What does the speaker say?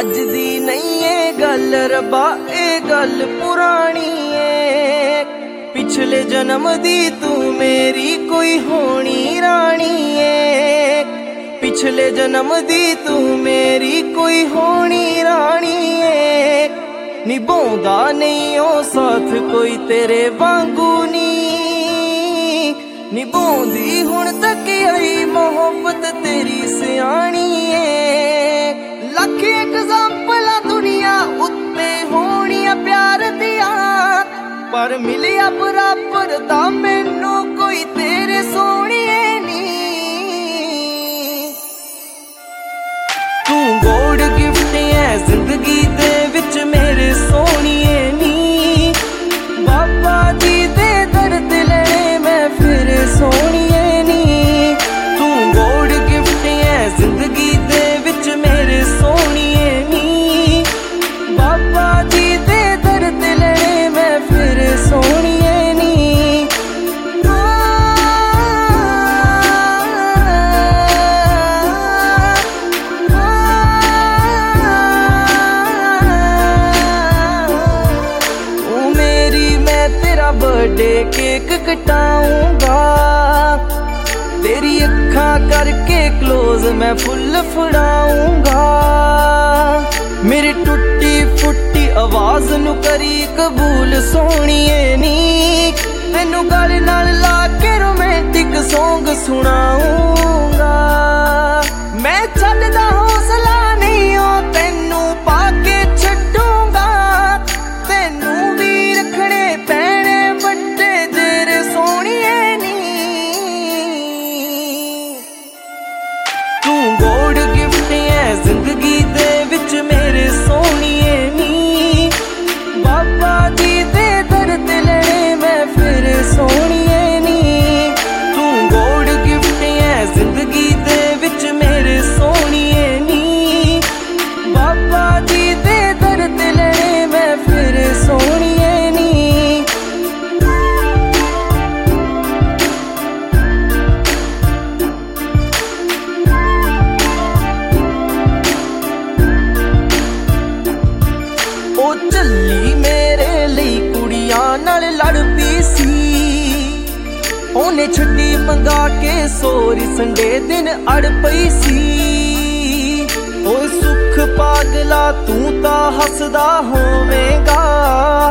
अज दी नहीं ये गल रब्बा, ये गल पुरानी है। पिछले जन्म दी तू मेरी कोई होनी रानी है। पिछले जन्म दी तू मेरी कोई होनी रानी है। निभाउंदा नहीं ओ साथ कोई तेरे वांगू नी, निभाउंदी हुण तक आई मोहब्बत तेरी सियाणी है। लख एग्जाम्पल दुनिया उत्ते होनिया प्यार दिया, पर मिलिया बराबर दा मैनू कोई तेरे सोहणिए नी। तू गोल्ड गिफ्ट है जिंदगी दे विच मेरे सोहणिए नी। बाबा जी दे दर्द लेने मैं फिर सोहणिए नी। तू गोल्ड गिफ्ट है जिंदगी दे विच मेरे सोहणिए नी। बाबा जी दे दर्द लेने मैं फिर सोहणिए नी। बर्थडे केक कटाऊंगा, तेरी अखा करके क्लोज मैं फुल फड़ाऊंगा। मेरी टुटी फुटी आवाज नू करी कबूल सोहणिए नी। तेनू गल नाल ला के रोमांटिक सॉन्ग सुनाऊंगा। मैं छड्डदा हौसला नहीं हो तेनू पाके छड्डूंगा। तेनू भी रखने पैणे बट्टे तेरे सोहणिए नी। तू गोल्ड गिफ्ट है जिंदगी दे विच मेरे सोहणिए नी। बाबा जी दे दर्द लेने मैं फिर सोहणिए नी। तू गोल्ड गिफ्ट है जिंदगी दे विच मेरे सोहणिए नी। बाबा जी दे दर्द लेने मैं फिर सोहणिए नी। ओ चली मेरे लिए कुड़ियां नाल लड़ पई सी। ओने छड्डी मंगा के सोरी संडे दिन अड़ पई सी। ओ सुख पागला तू तां हसदा होवेगा।